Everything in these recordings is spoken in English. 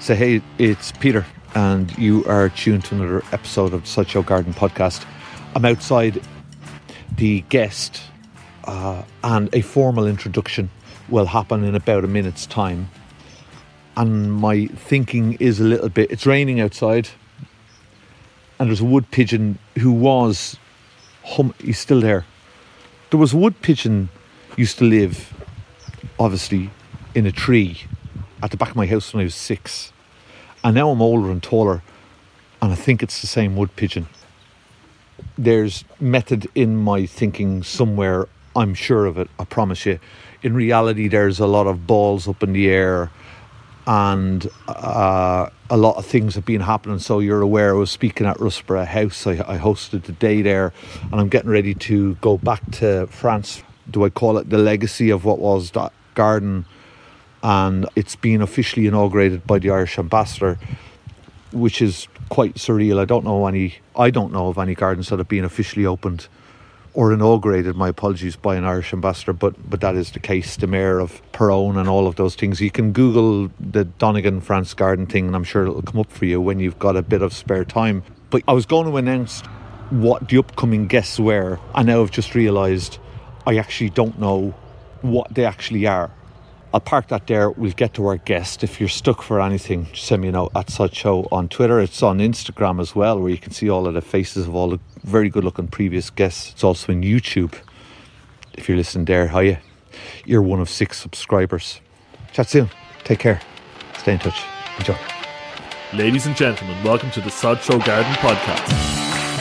Say hey, it's Peter, and you are tuned to another episode of the Sideshow Garden podcast. I'm outside. The guest and a formal introduction will happen in about a minute's time. And my thinking is a little bit, it's raining outside, and there's a wood pigeon who was, he's still there. There was a wood pigeon used to live, obviously, in a tree at the back of my house when I was 6. And now I'm older and taller, and I think it's the same wood pigeon. There's method in my thinking somewhere, I'm sure of it, I promise you. In reality, there's a lot of balls up in the air, and a lot of things have been happening. So you're aware, I was speaking at Rusborough House. I hosted the day there, and I'm getting ready to go back to France. Do I call it the legacy of what was that garden? And it's been officially inaugurated by the Irish ambassador, which is quite surreal. I don't know of any gardens that have been officially opened or inaugurated, my apologies, by an Irish ambassador, but that is the case. The mayor of Péronne and all of those things. You can Google the Donegan France garden thing, and I'm sure it'll come up for you when you've got a bit of spare time. But I was going to announce what the upcoming guests were, and now I've just realised I actually don't know what they actually are. I'll park that there. We'll get to our guest. If you're stuck for anything, just send me a note at Sideshow on Twitter. It's on Instagram as well, where you can see all of the faces of all the very good looking previous guests. It's also in YouTube. If you're listening there, hiya. You're one of 6 subscribers. Chat soon. Take care. Stay in touch. Enjoy. Ladies and gentlemen, welcome to the Sideshow Garden podcast.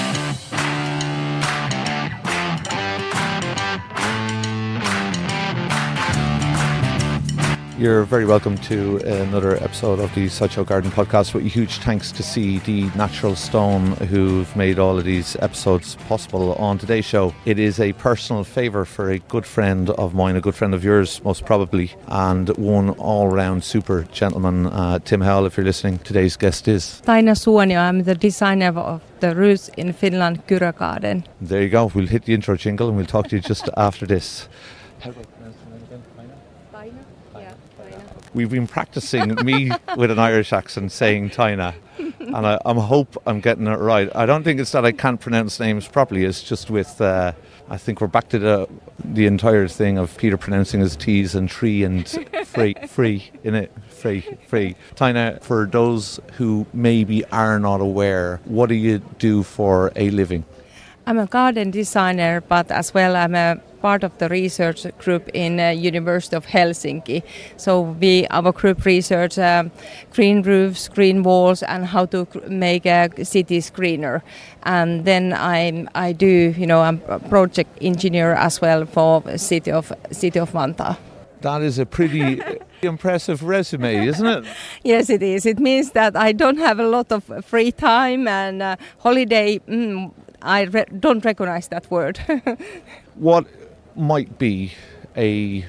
You're very welcome to another episode of the Sideshow Garden podcast, with a huge thanks to CD Natural Stone, who've made all of these episodes possible on today's show. It is a personal favour for a good friend of mine, a good friend of yours most probably, and one all-round super gentleman, Tim Howell. If you're listening, today's guest is Taina Suonio. I'm the designer of the roofs in Finland, Kyrö Garden. There you go. We'll hit the intro jingle and we'll talk to you just after this. How do I pronounce your name again? Taina? Yeah, Taina. We've been practicing, me with an Irish accent, saying Taina, and I hope I'm getting it right. I don't think it's that I can't pronounce names properly. It's just with, I think we're back to the entire thing of Peter pronouncing his T's and tree and free in it. Free. Taina, for those who maybe are not aware, what do you do for a living? I'm a garden designer, but as well I'm a part of the research group in University of Helsinki. So our group research green roofs, green walls, and how to make cities greener. And then I'm a project engineer as well for city of Vantaa. That is a pretty impressive resume, isn't it? Yes, it is. It means that I don't have a lot of free time and holiday. I don't recognize that word. What might be a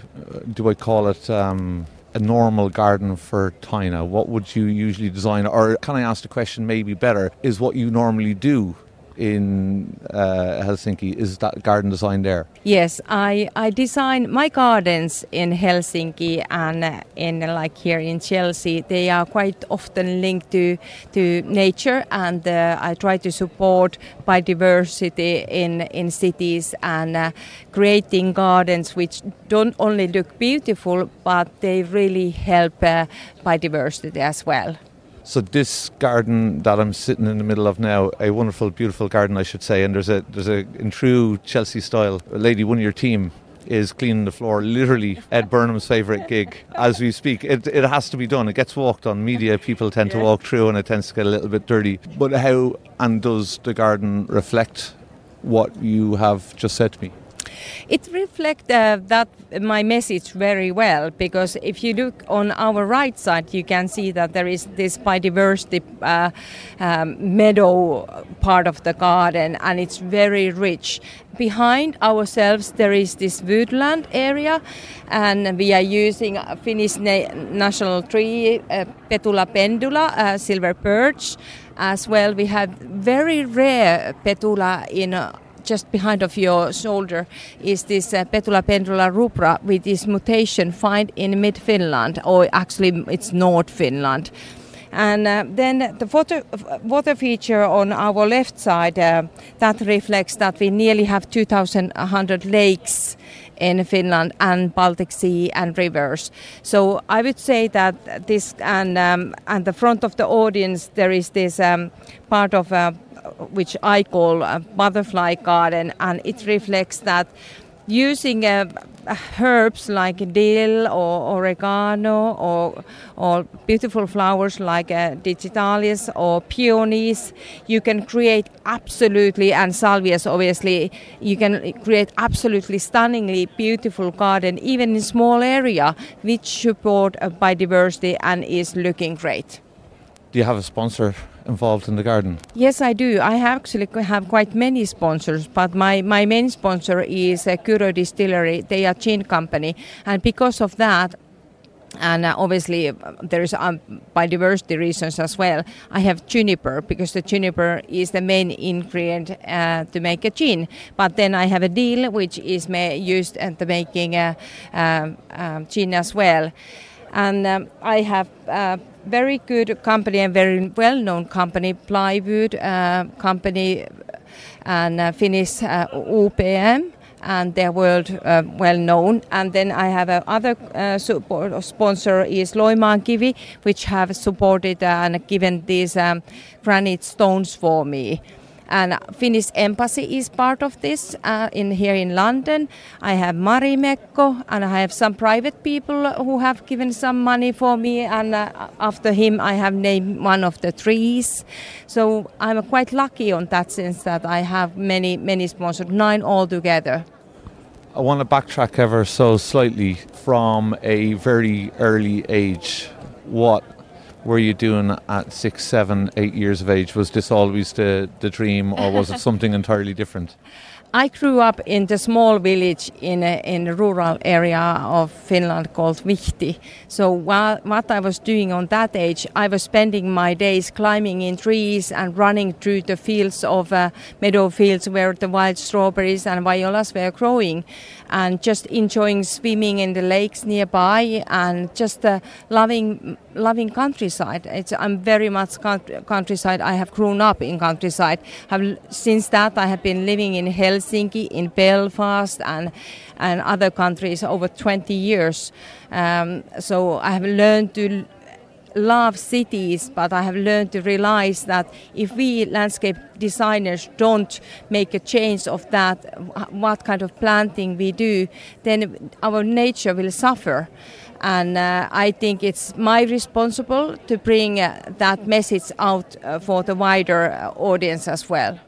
normal garden for Taina? What would you usually design? Or can I ask the question maybe better, is what you normally do in Helsinki, is that garden design there? Yes, I design my gardens in Helsinki and here in Chelsea. They are quite often linked to nature, and I try to support biodiversity in cities and creating gardens which don't only look beautiful, but they really help biodiversity as well. So this garden that I'm sitting in the middle of now, a wonderful, beautiful garden, I should say, and there's a in true Chelsea style, a lady, one of your team, is cleaning the floor, literally Ed Burnham's favourite gig as we speak. It has to be done. It gets walked on. Media people tend to walk through and it tends to get a little bit dirty. But how and does the garden reflect what you have just said to me? It reflects that my message very well, because if you look on our right side, you can see that there is this biodiversity meadow part of the garden, and it's very rich. Behind ourselves there is this woodland area, and we are using a Finnish national tree, Petula pendula, silver birch. As well, we have very rare Petula in just behind of your shoulder is this Petula pendula rubra with this mutation found in mid-Finland, or actually it's North Finland. And then the water feature on our left side, that reflects that we nearly have 2,100 lakes in Finland and Baltic Sea and rivers. So I would say that this and the front of the audience there is this part of which I call a butterfly garden, and it reflects that using herbs like dill or oregano or beautiful flowers like digitalis or peonies, you can create absolutely, and salvias obviously, you can create absolutely stunningly beautiful garden even in small area which support biodiversity and is looking great. Do you have a sponsor involved in the garden? Yes, I do. I actually have quite many sponsors, but my main sponsor is Kyrö Distillery. They are gin company, and because of that, and obviously there is biodiversity reasons as well, I have juniper, because the juniper is the main ingredient to make a gin. But then I have a dill, which is used at the making gin as well. And I have very good company and very well-known company, plywood company, and Finnish UPM, and they're world well-known. And then I have another sponsor is Loimaankivi, which have supported and given these granite stones for me. And Finnish Embassy is part of this here in London. I have Marimekko, and I have some private people who have given some money for me, and after him I have named one of the trees. So I'm quite lucky on that sense that I have many sponsors, 9 altogether. I want to backtrack ever so slightly from a very early age. What were you doing at 6, 7, 8 years of age? Was this always the dream, or was it something entirely different? I grew up in the small village in a rural area of Finland called Vihti. So what I was doing on that age, I was spending my days climbing in trees and running through the fields of meadow fields where the wild strawberries and violas were growing, and just enjoying swimming in the lakes nearby, and just loving countryside. I'm very much countryside. I have grown up in countryside. Since that I have been living in Helsinki, in Belfast, and other countries over 20 years. So I have learned to love cities, but I have learned to realize that if we landscape designers don't make a change of that, what kind of planting we do, then our nature will suffer. And I think it's my responsible to bring that message out for the wider audience as well.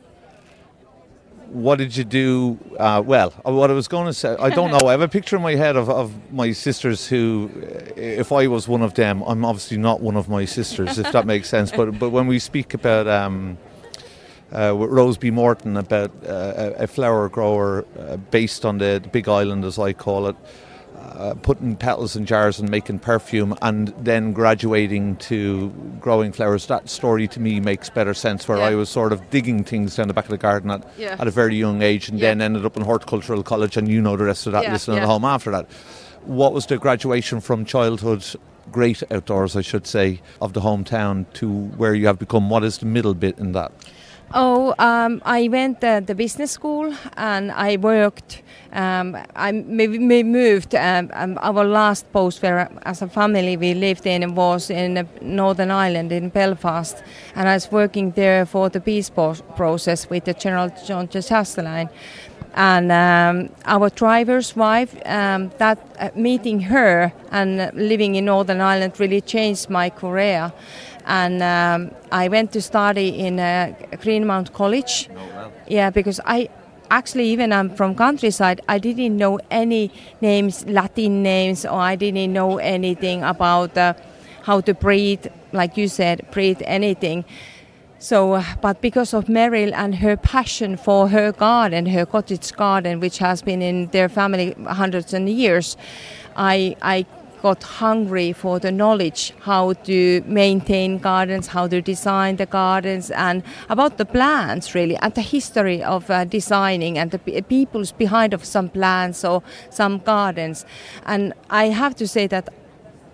What did you do? What I was going to say, I don't know. I have a picture in my head of my sisters who, if I was one of them, I'm obviously not one of my sisters, if that makes sense. But when we speak about with Rose B. Morton, about a flower grower based on the Big Island, as I call it, putting petals in jars and making perfume, and then graduating to growing flowers, that story to me makes better sense, where I was sort of digging things down the back of the garden at a very young age, and then ended up in horticultural college, and you know the rest of that, listening at home after that. What was the graduation from childhood, great outdoors I should say, of the hometown to where you have become? What is the middle bit in that? I went to the business school, and I worked. I moved. Our last post where, as a family, we lived in was in Northern Ireland in Belfast, and I was working there for the peace process with the General John Chastelaine. And our driver's wife, meeting her and living in Northern Ireland really changed my career. And I went to study in Greenmount College. Yeah, because I'm from countryside. I didn't know any names, Latin names, or I didn't know anything about how to breathe, like you said, breathe anything. So, but because of Meryl and her passion for her garden, her cottage garden, which has been in their family hundreds of years, I got hungry for the knowledge how to maintain gardens, how to design the gardens, and about the plants really, and the history of designing and the peoples behind of some plants or some gardens. And I have to say that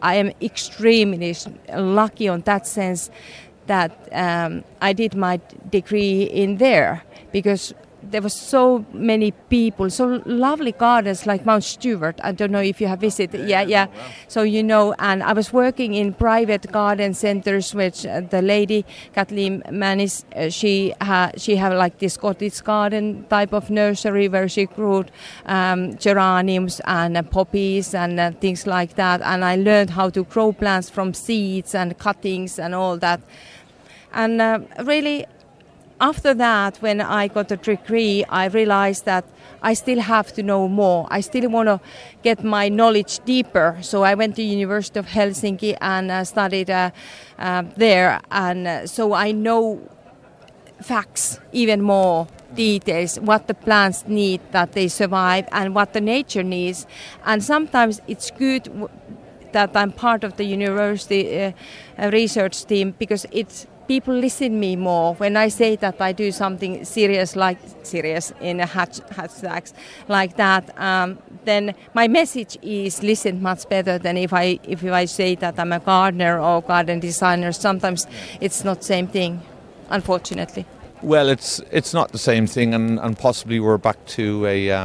I am extremely lucky on that sense that I did my degree in there, because there were so many people, so lovely gardens like Mount Stewart. I don't know if you have visited. Yeah. Wow. So and I was working in private garden centers, which the lady Kathleen Mannis, she have like this cottage garden type of nursery where she grew geraniums and poppies and things like that. And I learned how to grow plants from seeds and cuttings and all that. And really, after that, when I got a degree, I realized that I still have to know more. I still want to get my knowledge deeper. So I went to University of Helsinki and studied there. And so I know facts, even more details, what the plants need that they survive and what the nature needs. And sometimes it's good that I'm part of the university research team, because people listen me more when I say that I do something serious in hashtags like that. Then my message is listened much better than if I say that I'm a gardener or garden designer. Sometimes it's not the same thing, unfortunately. Well, it's not the same thing, and possibly we're back to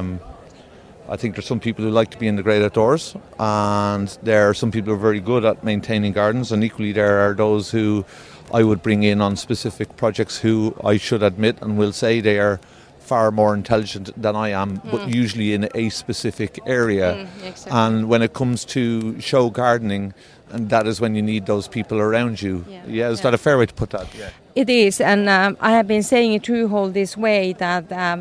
I think there's some people who like to be in the great outdoors, and there are some people who are very good at maintaining gardens, and equally there are those who I would bring in on specific projects who I should admit and will say they are far more intelligent than I am, but usually in a specific area. Exactly. And when it comes to show gardening, and that is when you need those people around you. Yeah, is that a fair way to put that? Yeah. It is, and I have been saying it throughout this way that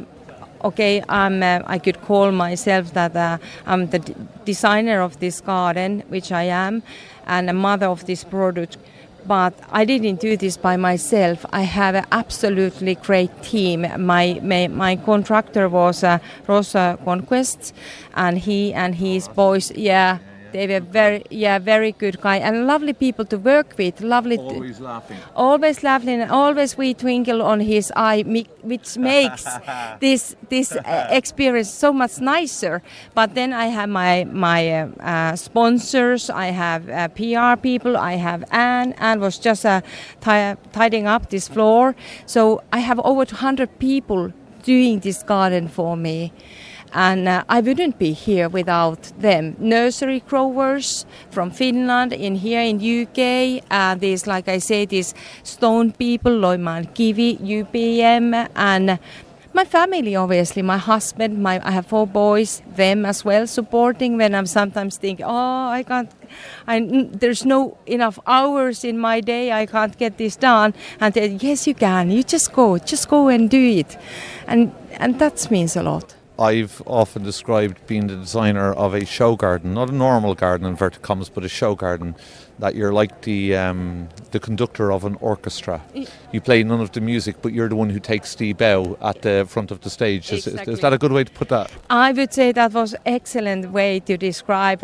I could call myself that I'm the designer of this garden, which I am, and a mother of this product. But I didn't do this by myself. I have an absolutely great team. My contractor was Rosa Conquest, and he and his boys. Yeah, they were very good guy and lovely people to work with. Always laughing. Always laughing, and always we twinkle on his eye, which makes this experience so much nicer. But then I have my sponsors, I have PR people, I have Anne was just tidying up this floor. So I have over 200 people doing this garden for me. And I wouldn't be here without them. Nursery growers from Finland, here in UK, these, like I say, these stone people, Loimaan Kivi, UPM, and my family, obviously, my husband, I have 4 boys, them as well, supporting when I'm sometimes thinking, I can't, there's no enough hours in my day, I can't get this done. And they, yes, you can, you just go and do it. And that means a lot. I've often described being the designer of a show garden, not a normal garden in inverted commas, but a show garden, that you're like the conductor of an orchestra. You play none of the music, but you're the one who takes the bow at the front of the stage. Exactly. Is that a good way to put that? I would say that was an excellent way to describe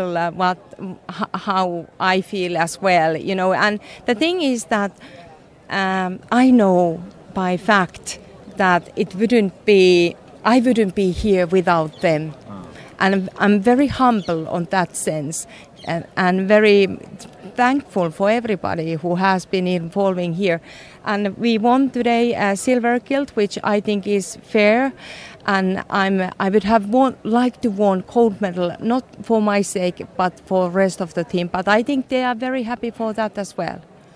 how I feel as well, And the thing is that I know by fact that I wouldn't be here without them. And I'm very humble on that sense and very thankful for everybody who has been involving here. And we won today a silver kilt, which I think is fair. And I would have liked to win gold medal, not for my sake, but for the rest of the team. But I think they are very happy for that as well.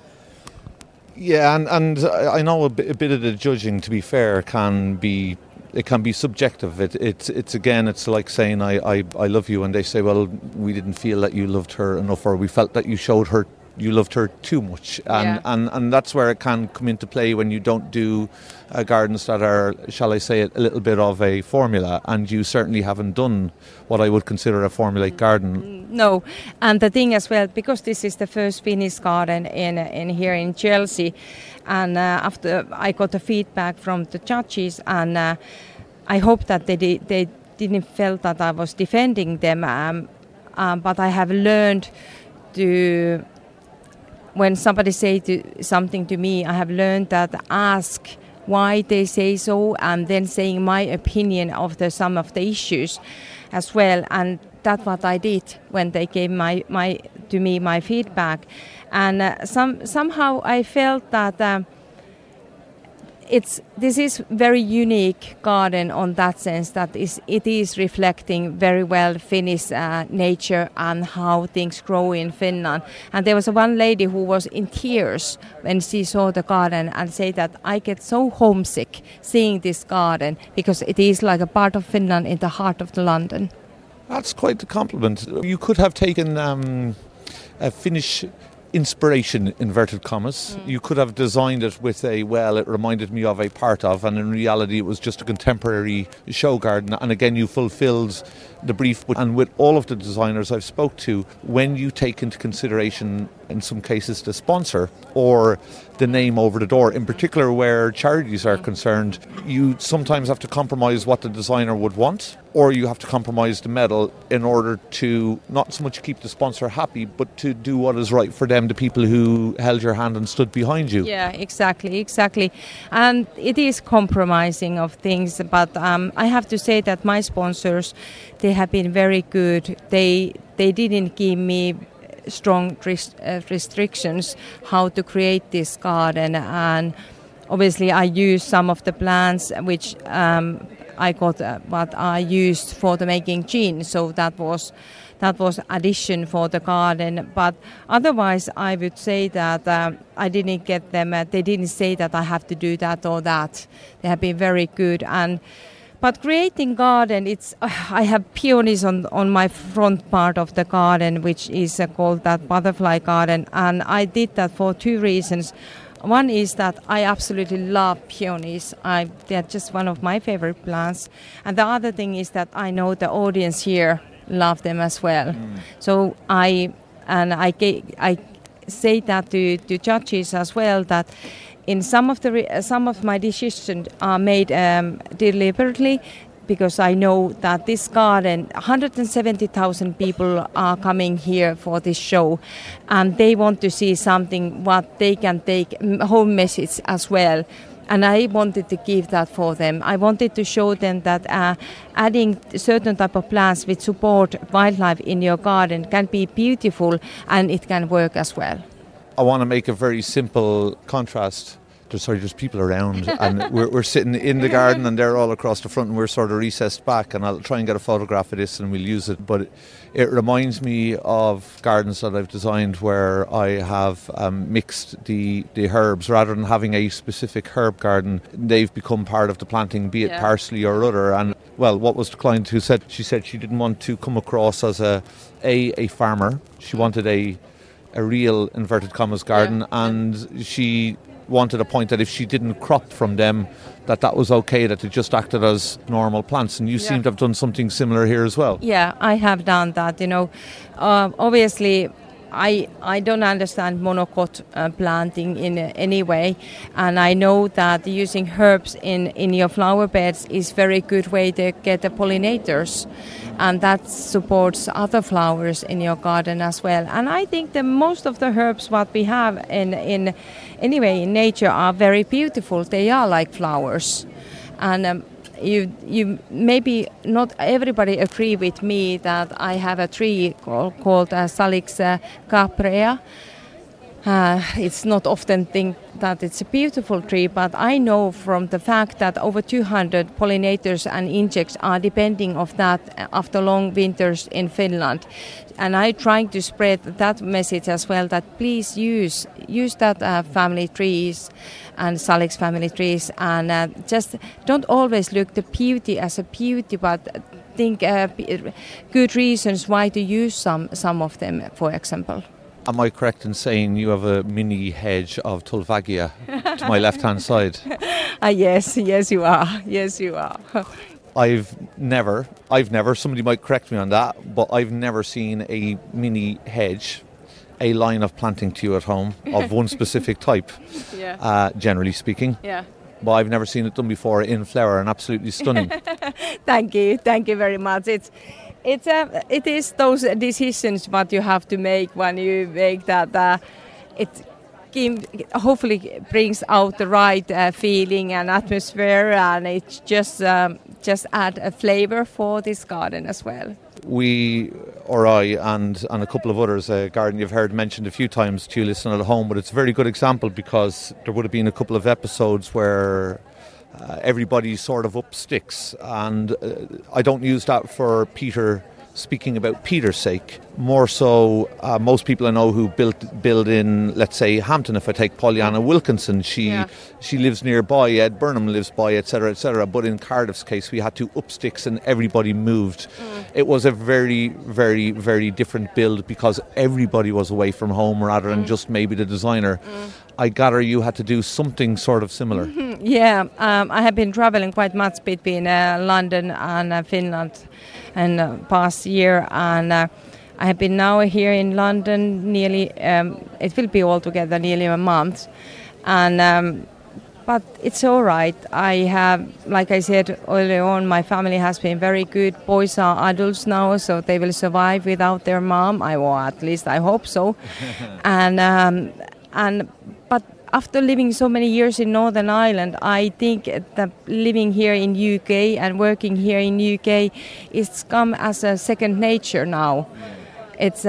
Yeah, and I know a bit of the judging, to be fair, can be subjective. It's like saying I love you, and they say, well, we didn't feel that you loved her enough, or we felt that you loved her too much, and that's where it can come into play when you don't do gardens that are, shall I say it, a little bit of a formula, and you certainly haven't done what I would consider a formulaic garden. No, and the thing as well, because this is the first Finnish garden in here in Chelsea, and after I got the feedback from the judges, and I hope that they didn't feel that I was defending them, but I have learned to, when somebody say something to me, I have learned that ask why they say so, and then saying my opinion of some of the issues as well. And that's what I did when they gave my feedback, and somehow I felt that. This is very unique garden on that sense that it is reflecting very well Finnish nature and how things grow in Finland. And there was one lady who was in tears when she saw the garden and said that I get so homesick seeing this garden because it is like a part of Finland in the heart of the London. That's quite a compliment. You could have taken a Finnish inspiration, inverted commas. You could have designed it with it reminded me of a part of, and in reality it was just a contemporary show garden, and again you fulfilled the brief. And with all of the designers I've spoke to, when you take into consideration in some cases the sponsor or the name over the door, in particular where charities are concerned, you sometimes have to compromise what the designer would want, or you have to compromise the medal in order to not so much keep the sponsor happy, but to do what is right for them, the people who held your hand and stood behind you. Yeah, exactly. And it is compromising of things, but I have to say that my sponsors, they have been very good. They didn't give me strong restrictions how to create this garden, and obviously I used some of the plants which I got what I used for the making gin, so that was addition for the garden. But otherwise I would say that I didn't get them, they didn't say that I have to do that or that. They have been very good. But creating garden, I have peonies on my front part of the garden, which is called that butterfly garden, and I did that for two reasons. One is that I absolutely love peonies. They're just one of my favorite plants. And the other thing is that I know the audience here love them as well. So I say that to judges as well, that in some of my decisions are made deliberately, because I know that this garden, 170,000 people are coming here for this show, and they want to see something what they can take home message as well. And I wanted to give that for them. I wanted to show them that adding certain type of plants which support wildlife in your garden can be beautiful, and it can work as well. I want to make a very simple contrast. There's people around, and we're sitting in the garden, and they're all across the front, and we're sort of recessed back, and I'll try and get a photograph of this and we'll use it. But it reminds me of gardens that I've designed where I have mixed the herbs. Rather than having a specific herb garden, they've become part of the planting, be it parsley or other. And well, what was the client who said? She said she didn't want to come across as a farmer. She wanted a real, inverted commas, garden, and she wanted a point that if she didn't crop from them, that was okay, that it just acted as normal plants. And you seem to have done something similar here as well. Yeah, I have done that. Obviously I don't understand monocot planting in any way, and I know that using herbs in your flower beds is very good way to get the pollinators, and that supports other flowers in your garden as well. And I think that most of the herbs what we have in nature are very beautiful. They are like flowers, and you maybe not everybody agree with me that I have a tree called Salix caprea. It's not often think that it's a beautiful tree, but I know from the fact that over 200 pollinators and insects are depending of that after long winters in Finland. And I'm trying to spread that message as well, that please use that family trees and Salix family trees, and just don't always look the beauty as a beauty, but think good reasons why to use some of them, for example. Am I correct in saying you have a mini hedge of Tulvagia to my left-hand side? Yes, you are. Yes, you are. I've never, somebody might correct me on that, but I've never seen a mini hedge, a line of planting to you at home of one specific type, generally speaking. Yeah. But I've never seen it done before in flower, and absolutely stunning. Thank you very much. It is those decisions what you have to make when you make that. It hopefully brings out the right feeling and atmosphere, and it just add a flavor for this garden as well. we, or I, and a couple of others, a garden you've heard mentioned a few times to you listening at home, but it's a very good example because there would have been a couple of episodes where everybody sort of up sticks, and I don't use that for Peter speaking about Peter's sake. More so, most people I know who build in, let's say, Hampton, if I take Pollyanna Wilkinson, she lives nearby, Ed Burnham lives by, etc. But in Cardiff's case, we had to up sticks and everybody moved. It was a very, very, very different build because everybody was away from home rather than just maybe the designer. I gather you had to do something sort of similar. Yeah, I have been traveling quite much between London and Finland in the past year, and I have been now here in London nearly, it will be altogether nearly a month, and but it's all right. I have, like I said earlier on, my family has been very good. Boys are adults now, so they will survive without their mom. At least I hope so. But after living so many years in Northern Ireland, I think that living here in UK and working here in UK, it's come as a second nature now. It's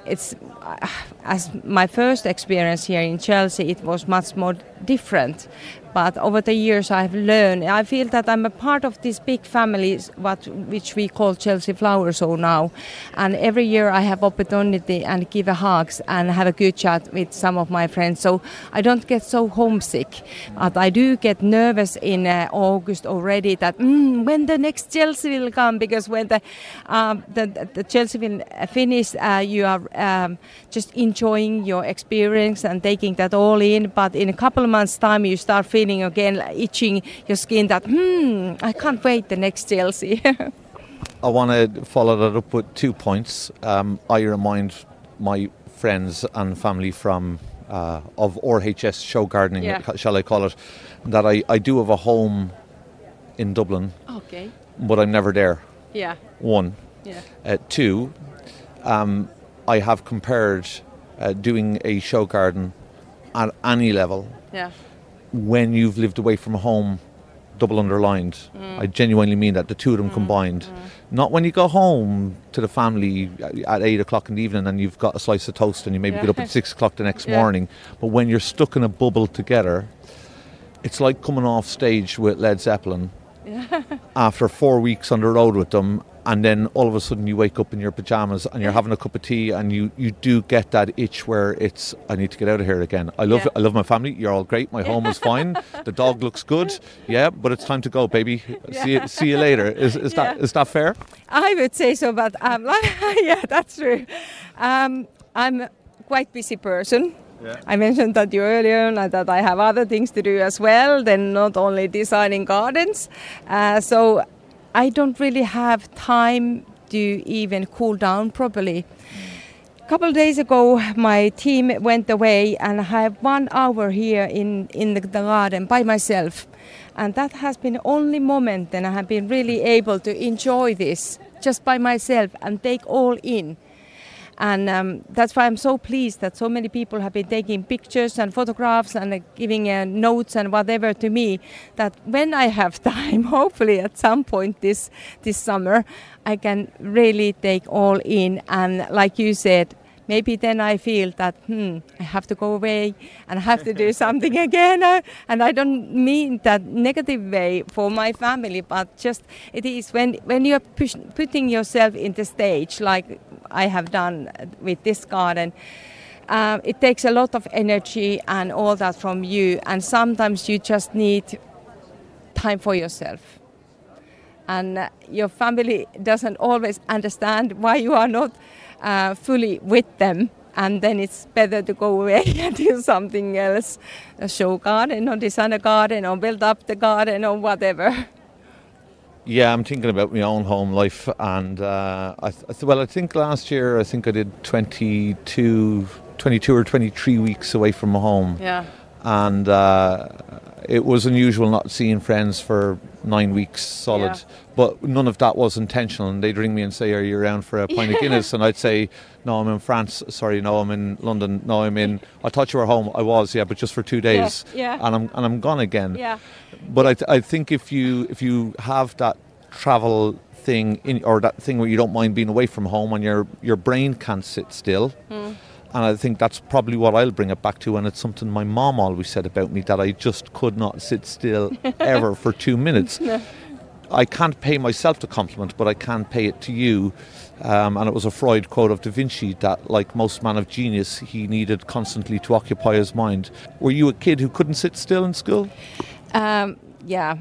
as my first experience here in Chelsea, it was much more different. But over the years I've learned, I feel that I'm a part of this big family, which we call Chelsea Flower Show now. And every year I have opportunity and give a hugs and have a good chat with some of my friends. So I don't get so homesick. But I do get nervous in August already that when the next Chelsea will come, because when the Chelsea will finish, you are just enjoying your experience and taking that all in. But in a couple of months' time, you start feeling again, itching your skin that, I can't wait the next Chelsea. I want to follow that up with 2 points. I remind my friends and family from of RHS show gardening, shall I call it, that I do have a home in Dublin, but I'm never there. Yeah. 1. Yeah. 2, I have compared doing a show garden at any level. Yeah. When you've lived away from home, double underlined. I genuinely mean that, the two of them combined. Not when you go home to the family at 8 o'clock in the evening and you've got a slice of toast and you maybe get up at 6 o'clock the next morning. But when you're stuck in a bubble together, it's like coming off stage with Led Zeppelin after 4 weeks on the road with them, and then all of a sudden you wake up in your pajamas and you're having a cup of tea, and you do get that itch where it's, I need to get out of here again. I love my family. You're all great. My home is fine. The dog looks good. Yeah, but it's time to go, baby. See you later. Is that fair? I would say so, but yeah, that's true. I'm a quite busy person. Yeah. I mentioned that you earlier, that I have other things to do as well than not only designing gardens. So I don't really have time to even cool down properly. A couple of days ago, my team went away and I have 1 hour here in the garden by myself. And that has been the only moment that I have been really able to enjoy this just by myself and take all in. And that's why I'm so pleased that so many people have been taking pictures and photographs and giving notes and whatever to me, that when I have time, hopefully at some point this summer, I can really take all in. And like you said, maybe then I feel that I have to go away and I have to do something again. And I don't mean that negative way for my family, but just it is when you're putting yourself in the stage, like I have done with this garden, it takes a lot of energy and all that from you. And sometimes you just need time for yourself. And your family doesn't always understand why you are not fully with them, and then it's better to go away and do something else, a show garden or design a garden or build up the garden or whatever. Yeah, I'm thinking about my own home life, and I think last year I did 22 or 23 weeks away from home. Yeah. And it was unusual not seeing friends for 9 weeks solid, but none of that was intentional. And they'd ring me and say, "Are you around for a pint of Guinness?" And I'd say, "No, I'm in France. Sorry, no, I'm in London. No, I'm in. I thought you were home. I was, but just for 2 days. Yeah. And I'm gone again." Yeah. But I think if you have that travel thing or that thing where you don't mind being away from home and your brain can't sit still. And I think that's probably what I'll bring it back to, and it's something my mom always said about me, that I just could not sit still ever for 2 minutes. No. I can't pay myself the compliment, but I can pay it to you. And it was a Freud quote of Da Vinci that, like most men of genius, he needed constantly to occupy his mind. Were you a kid who couldn't sit still in school? Yeah.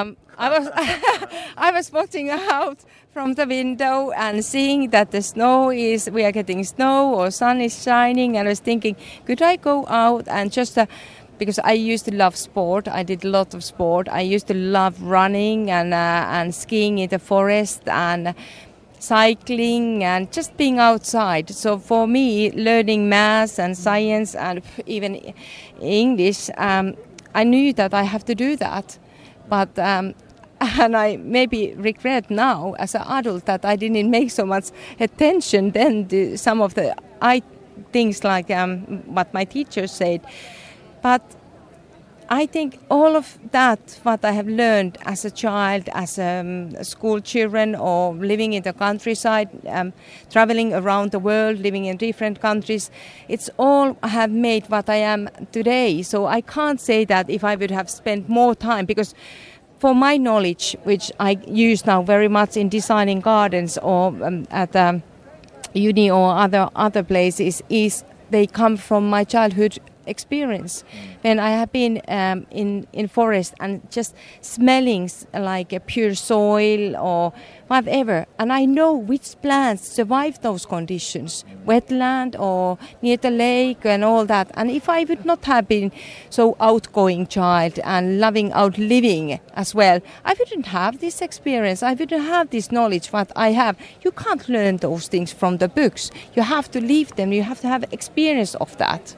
I was watching out from the window and seeing that we are getting snow or sun is shining, and I was thinking, could I go out and just because I used to love sport. I did a lot of sport. I used to love running and skiing in the forest and cycling and just being outside. So for me, learning maths and science and even English, I knew that I have to do that. But and I maybe regret now as an adult that I didn't make so much attention then to some of the things like what my teachers said. But I think all of that, what I have learned as a child, as school children, or living in the countryside, traveling around the world, living in different countries, it's all have made what I am today. So I can't say that if I would have spent more time, because for my knowledge, which I use now very much in designing gardens or at uni or other places, is they come from my childhood experience. When I have been in forest and just smelling like a pure soil or whatever, and I know which plants survive those conditions, wetland or near the lake and all that. And if I would not have been so outgoing child and loving out living as well, I wouldn't have this experience. I wouldn't have this knowledge what I have. You can't learn those things from the books. You have to live them. You have to have experience of that.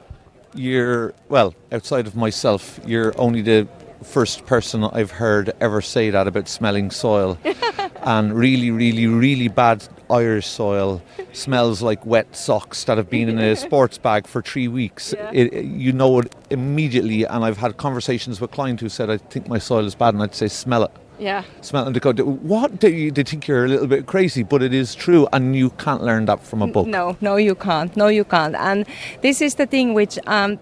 Outside of myself, you're only the first person I've heard ever say that about smelling soil. And really, really, really bad Irish soil smells like wet socks that have been in a sports bag for 3 weeks. Yeah. You know it immediately, and I've had conversations with clients who said, I think my soil is bad, and I'd say, smell it. Yeah. Smell it and they go, what? They think you're a little bit crazy, but it is true, and you can't learn that from a book. No, you can't. And this is the thing which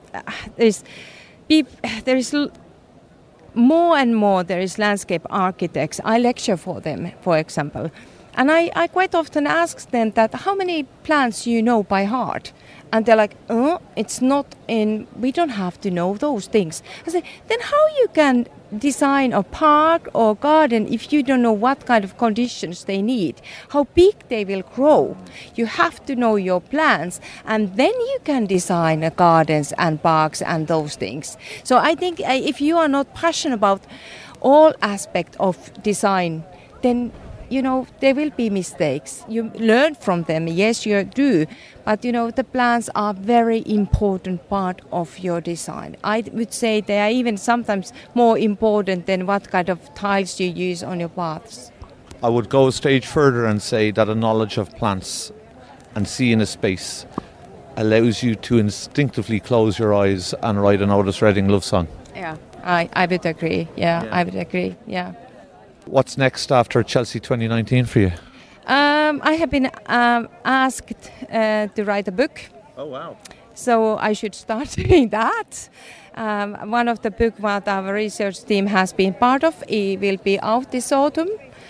there is more and more. There is landscape architects. I lecture for them, for example, and I quite often ask them that how many plants you know by heart. And they're like, it's not in, we don't have to know those things. I say, then how you can design a park or garden if you don't know what kind of conditions they need, how big they will grow? You have to know your plants, and then you can design gardens and parks and those things. So I think if you are not passionate about all aspects of design, then there will be mistakes. You learn from them, yes, you do. But, the plants are very important part of your design. I would say they are even sometimes more important than what kind of tiles you use on your paths. I would go a stage further and say that a knowledge of plants and seeing a space allows you to instinctively close your eyes and write an Otis Redding love song. Yeah, I would agree. Yeah, I would agree, yeah. What's next after Chelsea 2019 for you? I have been asked to write a book. Oh, wow. So I should start doing that. One of the books that our research team has been part of, it will be out this autumn.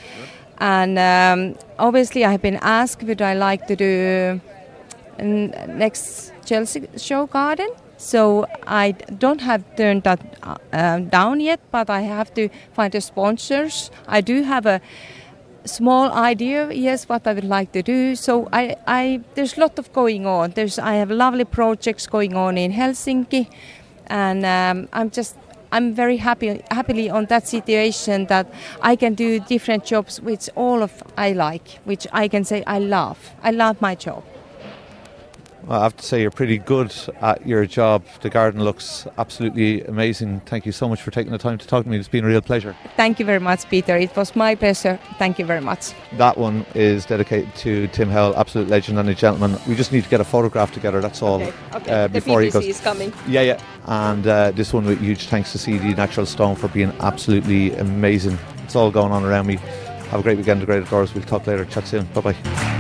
And obviously I have been asked would I like to do next Chelsea show garden. So I don't have turned that down yet, but I have to find the sponsors. I do have a small idea, yes, what I would like to do. So there's a lot of going on. I have lovely projects going on in Helsinki, and I'm very happily on that situation that I can do different jobs, which I like, which I can say I love. I love my job. Well, I have to say you're pretty good at your job. The garden looks absolutely amazing. Thank you so much for taking the time to talk to me. It's been a real pleasure. Thank you very much, Peter. It was my pleasure. Thank you very much. That one is dedicated to Tim Howell, absolute legend and a gentleman. We just need to get a photograph together, that's all. Okay. Before the he goes. is coming. Yeah. And this one with huge thanks to CD Natural Stone for being absolutely amazing. It's all going on around me. Have a great weekend, the great outdoors. We'll talk later. Chat soon. Bye bye.